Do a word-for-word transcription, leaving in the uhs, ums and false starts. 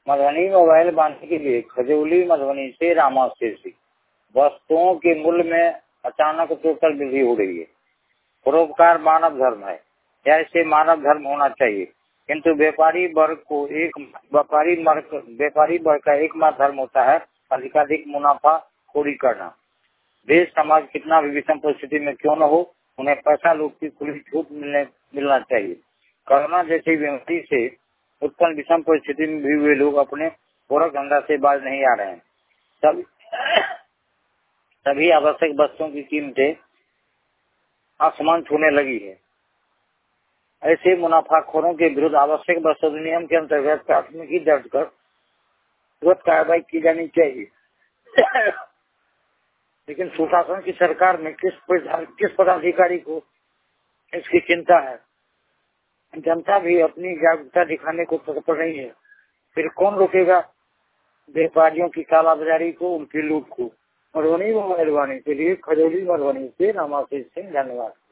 Madhubani mobile बांधने के लिए खजौली मधुबनी से रामाशेष वस्तुओं के मूल्य में अचानक टोटल वृद्धि हो रही है। परोपकार मानव धर्म है, या इसे मानव धर्म होना चाहिए, किंतु व्यापारी वर्ग को एक व्यापारी वर्ग व्यापारी वर्ग का एकमात्र धर्म होता है अधिकाधिक मुनाफा खोरी करना। देश समाज कितना भी विषम परिस्थिति में क्यों न हो, उन्हें पैसा लूट की खुली छूट मिलने मिलना चाहिए। कोरोना जैसी बीमारी से उत्पन्न विषम परिस्थिति में भी वे लोग अपने पूरक धंधा से बाज नहीं आ रहे हैं। सब सभी आवश्यक वस्तुओं की कीमतें आसमान छूने लगी है। ऐसे मुनाफाखोरों के विरुद्ध आवश्यक वस्तु अधिनियम के अंतर्गत प्राथमिकी दर्ज कर तुरंत कार्रवाई की जानी चाहिए। लेकिन सुशासन की सरकार में किस किस पदाधिकारी को इसकी चिंता है? जनता भी अपनी जागरूकता दिखाने को तत्पर नहीं है, फिर कौन रोकेगा व्यापारियों की कालाबाजारी को, उनकी लूट को। मधुबनी मोबाइल वाणी के लिए खजौली मधुबनी से रामाशेष सिंह, धन्यवाद।